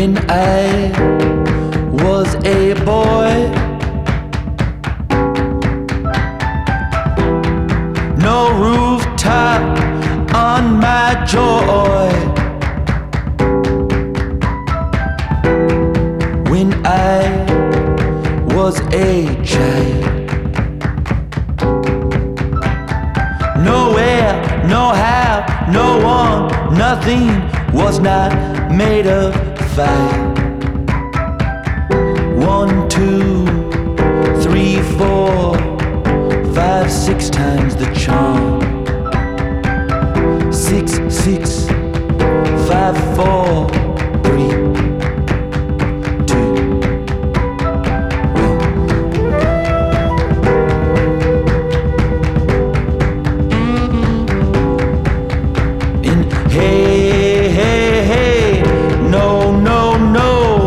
When I was a boy, no rooftop on my joy. When I was a child, nowhere, no how, no one, nothing was not made of fire. 1, 2, 3, 4, 5, 6 times the charm. 6, 6, 5, 4, 3. Hey, hey, hey, no, no, no.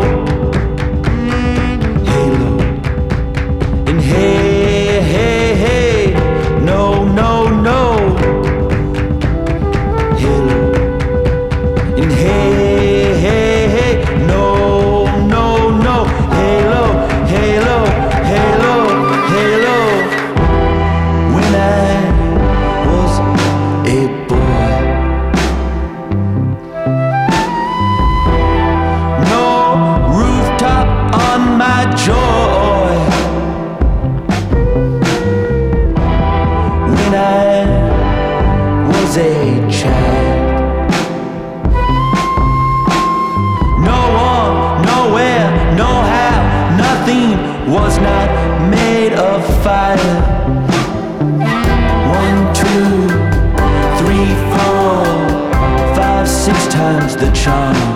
Halo. And hey, hey, hey, no, no, no. Halo. And hey, hey, hey, no, no, no. Halo, halo, halo, halo. When I was a boy, my joy. When I was a child, no one, nowhere, no how, nothing was not made of fire. 1, 2, 3, 4, 5, 6 times the charm.